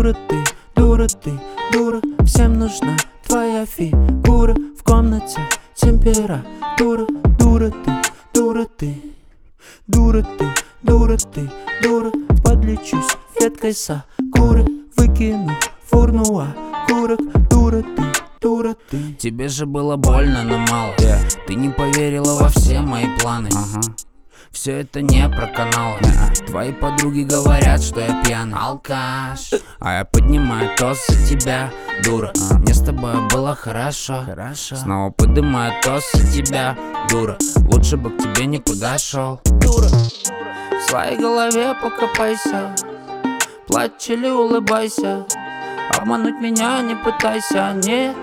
дура ты, дура. Всем нужна твоя фигура. В комнате температура. Дура ты, дура ты, дура ты, дура ты, дура. Подлечусь веткой сакуры, выкину в урну окурок. Дура ты, дура ты. Тебе же было больно, но мало. Ты не поверила во все мои планы. Все это не про каналы. Твои подруги говорят, что я пьяный алкаш, а я поднимаю тост за тебя, дура. Мне с тобой было хорошо. Снова поднимаю тост за тебя, дура. Лучше бы к тебе не подошел, дура. В своей голове покопайся, плачь или улыбайся. Обмануть меня не пытайся, не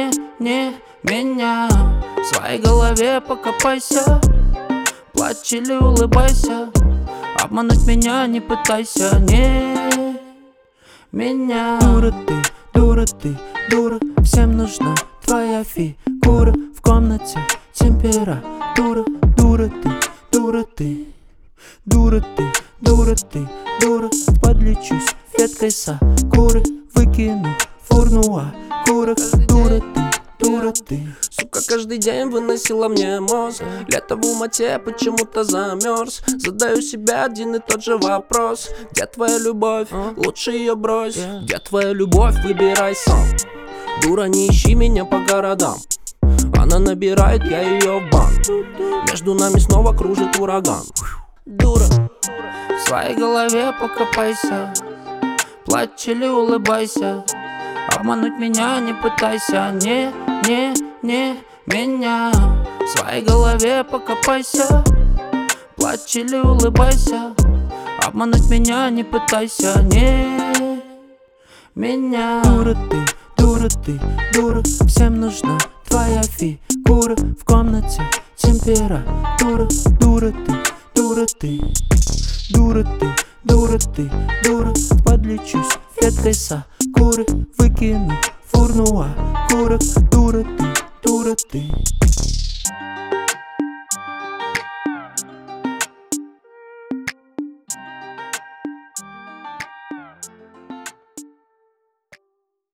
меня. В своей голове покопайся, плачь или улыбайся. Обмануть меня не пытайся, не меня. Дура ты, дура. Всем нужна твоя фигура. В комнате температура. Дура ты, дура ты, дура ты, дура ты, дура. Подлечусь веткой сакуры, выкину в урну окурок. Дура ты, дура ты. Сука, каждый день выносила мне мозг. Лето в Алмате почему-то замерз. Задаю себе один и тот же вопрос: где твоя любовь? Лучше ее брось. Где твоя любовь? Выбирай сам. Дура, не ищи меня по городам. Она набирает, я ее в бан. Между нами снова кружит ураган. Дура. В своей голове покопайся, плачь или улыбайся. Обмануть меня не пытайся, не меня. В своей голове покопайся, плачь или улыбайся. Обмануть меня не пытайся, не меня. Дура ты, дура. Всем нужна твоя фигура. В комнате температура. Дура ты, дура ты, дура ты, дура ты, дура. Подлечусь веткой сакуры, выкину в урну окурок. Дура ты, дура ты.